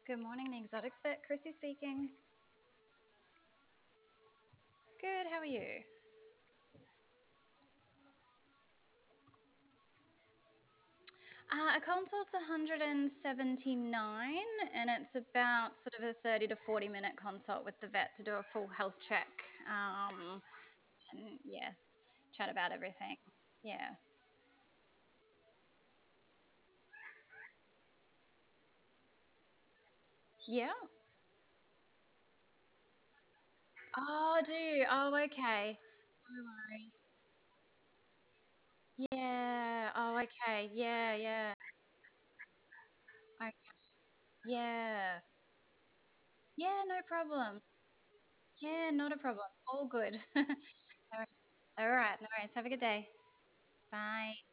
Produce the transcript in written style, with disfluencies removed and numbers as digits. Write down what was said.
Good morning, the Exotic Fit. Chrissy speaking. Good, how are you? A consult's 179 and it's about sort of a 30 to 40-minute consult with the vet to do a full health check. And yeah, chat about everything. Yeah. Yeah. Oh, do you? Oh, okay. No worries. Yeah. Oh, okay. Yeah, yeah. Okay. Yeah. Yeah, no problem. Yeah, not a problem. All good. All right. All right. No worries. Have a good day. Bye.